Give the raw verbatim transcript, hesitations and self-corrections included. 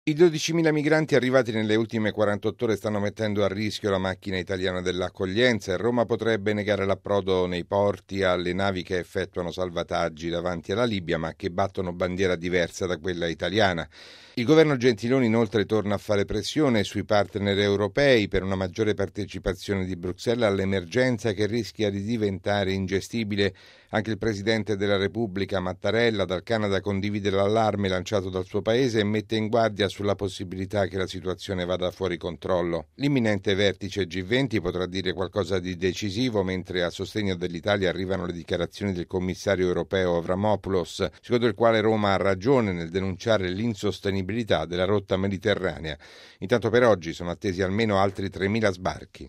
I dodicimila migranti arrivati nelle ultime quarantotto ore stanno mettendo a rischio la macchina italiana dell'accoglienza e Roma potrebbe negare l'approdo nei porti alle navi che effettuano salvataggi davanti alla Libia, ma che battono bandiera diversa da quella italiana. Il governo Gentiloni inoltre torna a fare pressione sui partner europei per una maggiore partecipazione di Bruxelles all'emergenza che rischia di diventare ingestibile. Anche il Presidente della Repubblica, Mattarella, dal Canada condivide l'allarme lanciato dal suo paese e mette in guardia sulla possibilità che la situazione vada fuori controllo. L'imminente vertice G venti potrà dire qualcosa di decisivo, mentre a sostegno dell'Italia arrivano le dichiarazioni del commissario europeo Avramopoulos, secondo il quale Roma ha ragione nel denunciare l'insostenibilità della rotta mediterranea. Intanto per oggi sono attesi almeno altri tremila sbarchi.